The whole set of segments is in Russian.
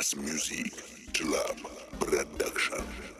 Bass Music Club Production.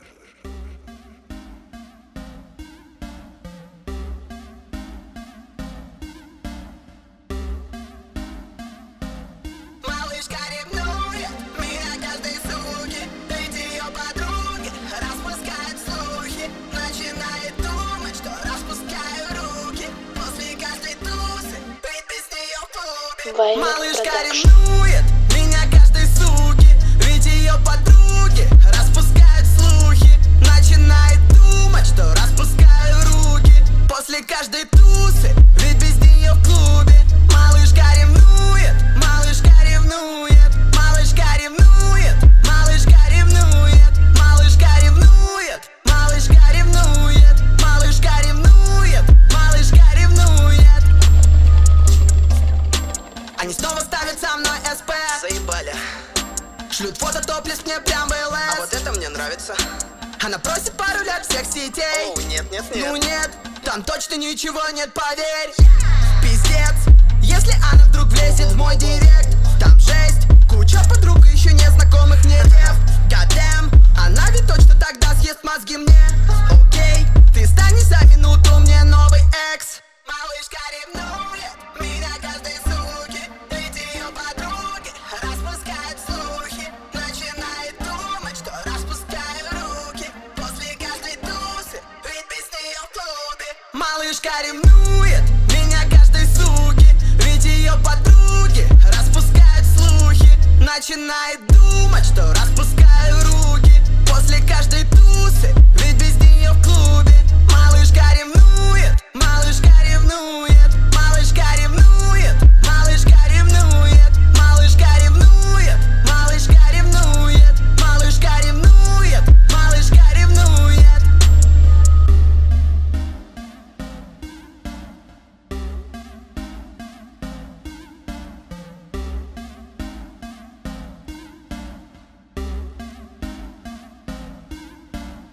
Малышка ревнует меня каждой суки, ведь ее подруги распускают слухи. Начинает думать, что распускаю руки после каждой тусы, ведь без нее в клубе. Малышка ревнует меня каждой суки, ведь ее подруги распускают слухи. Начинает думать, что распускаю руки после каждой тусы, ведь без нее в клубе. Малышка ревнует, малышка ревнует, малышка ревнует, малышка ревнует, малышка ревнует, малышка ревнует, малышка ревнует, малышка ревнует. Они снова ставят со мной СП. Заебали. Шлют фото топлес мне прям в ЛС. А вот это мне нравится. Она просит пару лет всех сетей. Оу, нет. Ну нет, там точно ничего нет, поверь. Пиздец, если она вдруг влезет в мой директ, там жесть, куча подруг и еще незнакомых мне дев. Goddamn, она ведь точно тогда съест мозги мне. Окей, ты станешь за минуту мне новый экс. Малышка ревнует меня каждой суки, ведь ее подруги распускают слухи. Начинает думать, что распускаю руки после каждой тусы, ведь без нее в клубе. Малышка ревнует меня каждой суки, ведь ее подруги распускают слухи. Начинает думать, что